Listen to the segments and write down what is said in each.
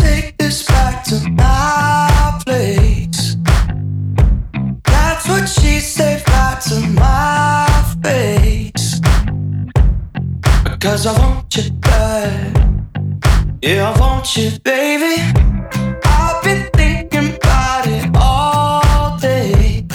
take this back to my place. That's what she said right to my face. Because I want you bad. Yeah, I want you, baby. I've been thinking about it all day,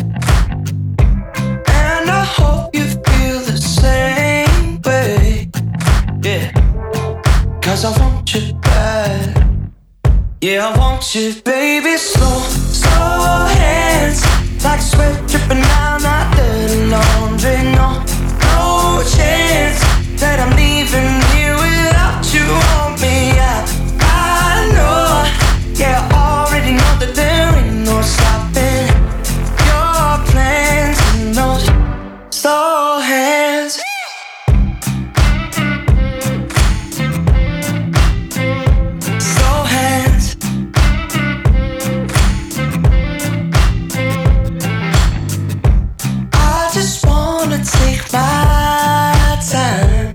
and I hope you feel the same way. Yeah, cause I want you bad. Yeah, I want you, baby. Slow, slow hands, like sweat dripping down that dirty laundry. No, no chance that I'm leaving here without you on me. I know, yeah, I already know that there ain't no stopping your plans in those slow hands. Slow hands. I just wanna take my time.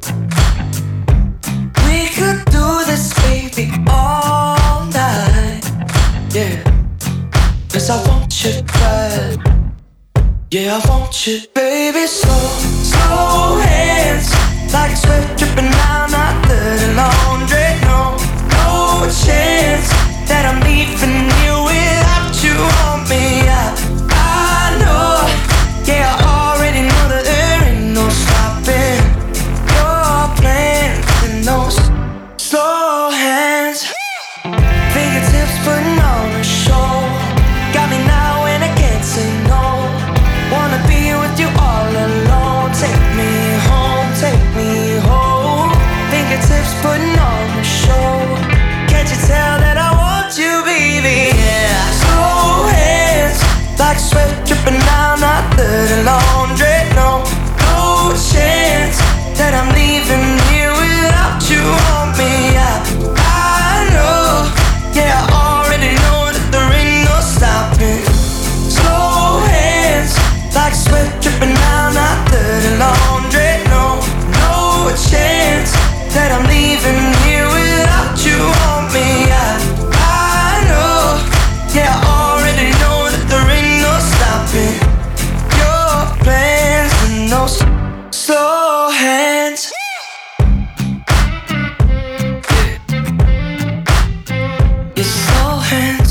We could do this, baby, all night. Yeah, cause I want you bad. Yeah, I want you, baby. Slow, slow hands, like sweat dripping down that dirty laundry. No, no chance that I'm leaving you without you on me. I know, yeah, I already know that there ain't no stopping your plans in those slow hands. Fingertips putting on a show, got me now and I can't say no. Wanna be with you all alone. Take me home, take me home. Fingertips putting on a show. Can't you tell that I want you, baby? Yeah. Slow hands, like sweat dripping down that dirty laundry. No, no chance that I'm leaving here without you on me. I know, yeah, I already know that there ain't no stopping. Slow hands, like sweat dripping down that dirty laundry. No, no chance that I'm leaving here without you on me. I know, yeah, I already know that there ain't no stopping your plans and those slow hands. Your slow hands.